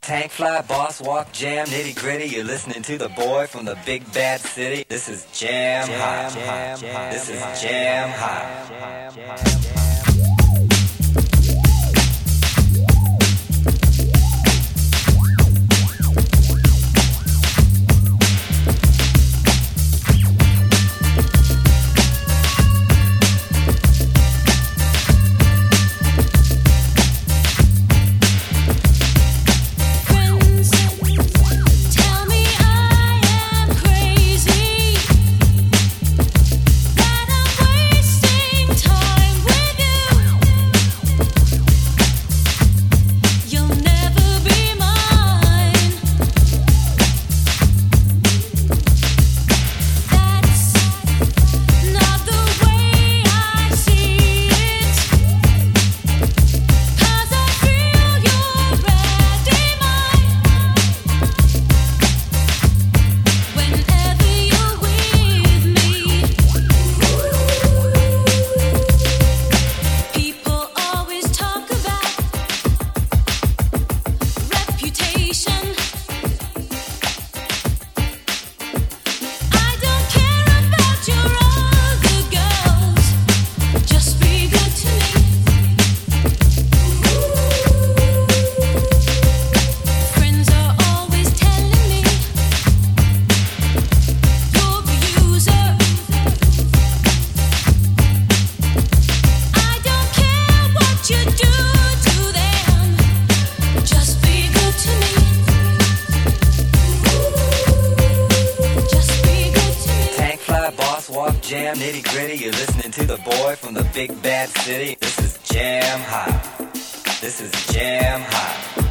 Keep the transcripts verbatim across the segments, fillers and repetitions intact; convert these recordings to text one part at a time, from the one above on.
Tank fly, boss walk, jam, nitty gritty. You're listening to the boy from the big bad city. This is Jam Hot. This is Jam Hot. Jam, nitty gritty, you're listening to the boy from the big bad city. This is Jam Hot. This is Jam Hot.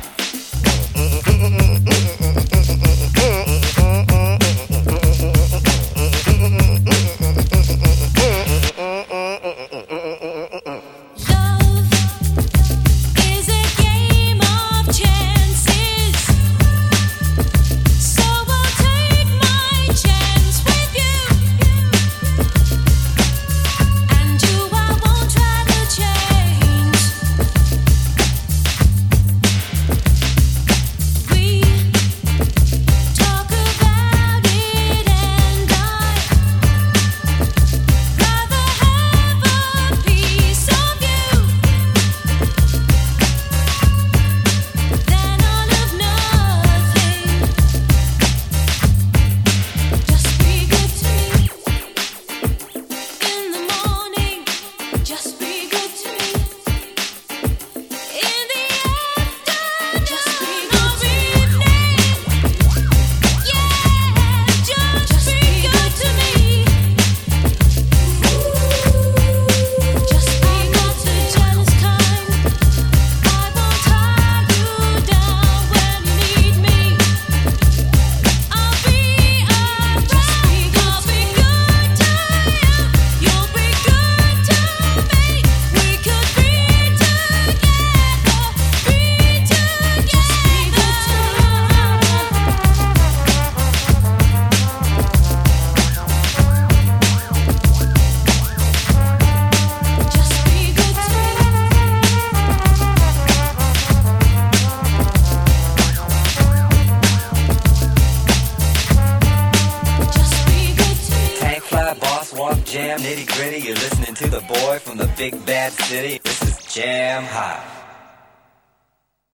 Jam, nitty gritty, you're listening to the boy from the big bad city. This is Jam Hot.